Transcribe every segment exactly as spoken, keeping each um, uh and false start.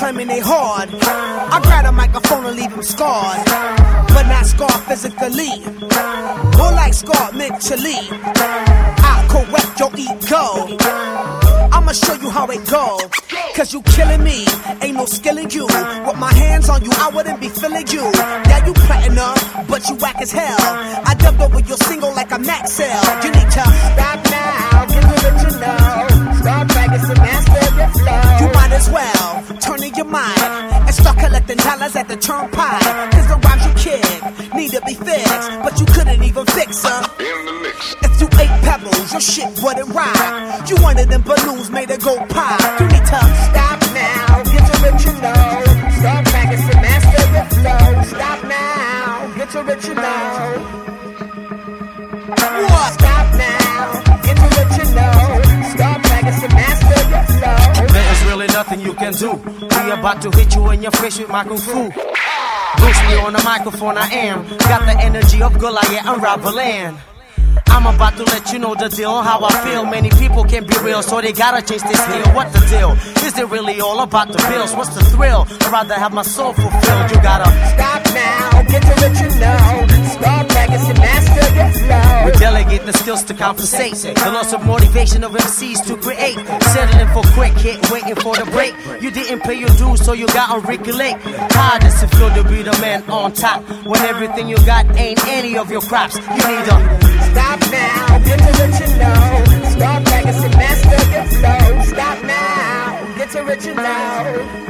claiming they hard. I grab a microphone and leave them scarred, but not scarred physically, more like scarred mentally. I'll correct your ego, I'ma show you how it goes. Cause you killing me, ain't no skill in you. With my hands on you, I wouldn't be feeling you. Yeah, you platinum, but you whack as hell. I dubbed over your single like a Maxell. You need to stop now, get the original. Start practicing, master your flow. You might as well turn in your mind and start collecting dollars at the turnpike. Cause the rhymes you kick need to be fixed, but you couldn't even fix them. If you ate pebbles, your shit wouldn't ride. You wanted them balloons made to go pop. You need to stop now, get your original. Start practicing, master your flow. Stop now, get your original. What? Stop now, get your original. Start practicing, master your flow. There is really nothing you can do. We about to hit you in your face with my kung fu. Boost me on the microphone, I am. Got the energy of Goliath and Ravelan. I'm about to let you know the deal, how I feel. Many people can't be real, so they gotta change their skill. What the deal? Is it really all about the bills? What's the thrill? I'd rather have my soul fulfilled. You gotta stop now, get to what you know. Start practicing, master your flow. We delegate the skills to compensate the loss of motivation of M Cs to create. Settling for quick hit, waiting for the break. You didn't pay your dues, so you gotta regulate. How does it feel to be the man on top when everything you got ain't any of your crops? You need to stop now, get to what you know. Start practicing, master your flow. Stop now, get to what you know.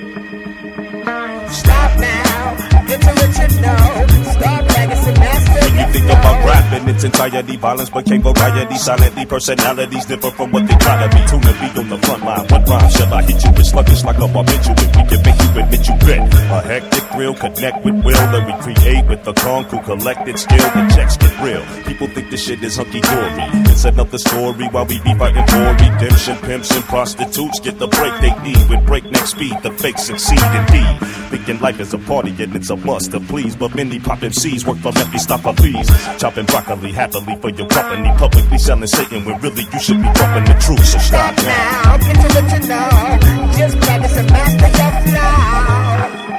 Stop now, get to what you know. Start practicing, master your flow. Think about rap in its entirety, violence became variety. Silently, personalities differ from what they try to be. Tune to be on the front line. What rhyme shall I hit you with? Sluggish like a barbitue. If we can make you admit you bit. A hectic thrill, connect with will. And we create with the conk collected skill. The checks get real. People think this shit is hunky-dory. It's another story while we be fighting for redemption. Pimps and prostitutes get the break they need. With breakneck speed, the fakes succeed indeed. Thinking life is a party and it's a must to please. But many pop M Cs work for empty stop for fees. Chopping broccoli happily for your company. Publicly selling Satan when really you should be bumping the truth. So stop now. Now, get to what you know. Just practice and master your flow.